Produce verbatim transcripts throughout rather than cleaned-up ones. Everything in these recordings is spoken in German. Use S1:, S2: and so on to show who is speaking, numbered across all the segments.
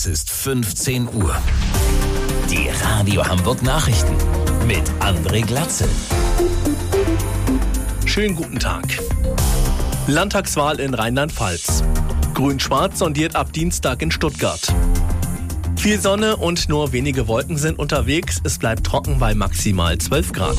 S1: Es ist fünfzehn Uhr. Die Radio Hamburg Nachrichten mit André Glatzel.
S2: Schönen guten Tag. Landtagswahl in Rheinland-Pfalz. Grün-Schwarz sondiert ab Dienstag in Stuttgart. Viel Sonne und nur wenige Wolken sind unterwegs. Es bleibt trocken bei maximal zwölf Grad.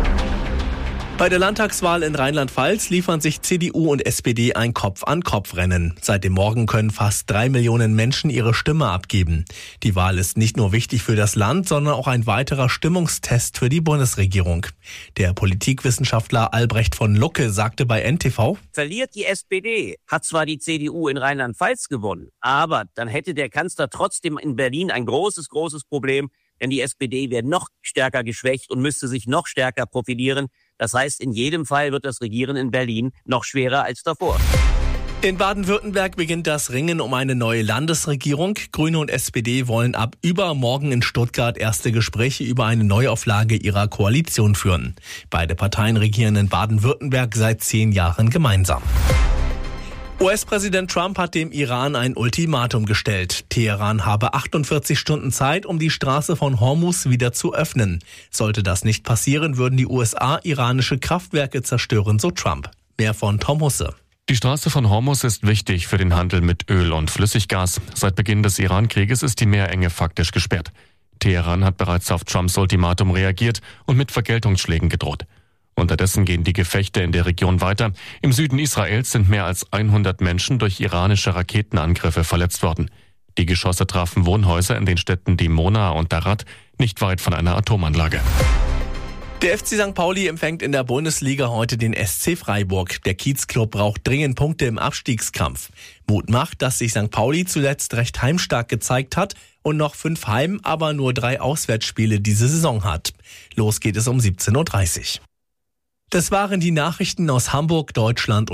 S2: Bei der Landtagswahl in Rheinland-Pfalz liefern sich C D U und S P D ein Kopf-an-Kopf-Rennen. Seit dem Morgen können fast drei Millionen Menschen ihre Stimme abgeben. Die Wahl ist nicht nur wichtig für das Land, sondern auch ein weiterer Stimmungstest für die Bundesregierung. Der Politikwissenschaftler Albrecht von Lucke sagte bei N T V:
S3: Verliert die S P D, hat zwar die C D U in Rheinland-Pfalz gewonnen, aber dann hätte der Kanzler trotzdem in Berlin ein großes, großes Problem, denn die S P D wäre noch stärker geschwächt und müsste sich noch stärker profilieren. Das heißt, in jedem Fall wird das Regieren in Berlin noch schwerer als davor.
S2: In Baden-Württemberg beginnt das Ringen um eine neue Landesregierung. Grüne und S P D wollen ab übermorgen in Stuttgart erste Gespräche über eine Neuauflage ihrer Koalition führen. Beide Parteien regieren in Baden-Württemberg seit zehn Jahren gemeinsam. U S-Präsident Trump hat dem Iran ein Ultimatum gestellt. Teheran habe achtundvierzig Stunden Zeit, um die Straße von Hormuz wieder zu öffnen. Sollte das nicht passieren, würden die U S A iranische Kraftwerke zerstören, so Trump. Mehr von Tom Husse.
S4: Die Straße von Hormuz ist wichtig für den Handel mit Öl und Flüssiggas. Seit Beginn des Iran-Krieges ist die Meerenge faktisch gesperrt. Teheran hat bereits auf Trumps Ultimatum reagiert und mit Vergeltungsschlägen gedroht. Unterdessen gehen die Gefechte in der Region weiter. Im Süden Israels sind mehr als hundert Menschen durch iranische Raketenangriffe verletzt worden. Die Geschosse trafen Wohnhäuser in den Städten Dimona und Darat, nicht weit von einer Atomanlage.
S2: Der F C Sankt Pauli empfängt in der Bundesliga heute den S C Freiburg. Der Kiezclub braucht dringend Punkte im Abstiegskampf. Mut macht, dass sich Sankt Pauli zuletzt recht heimstark gezeigt hat und noch fünf Heim-, aber nur drei Auswärtsspiele diese Saison hat. Los geht es um siebzehn Uhr dreißig. Das waren die Nachrichten aus Hamburg, Deutschland und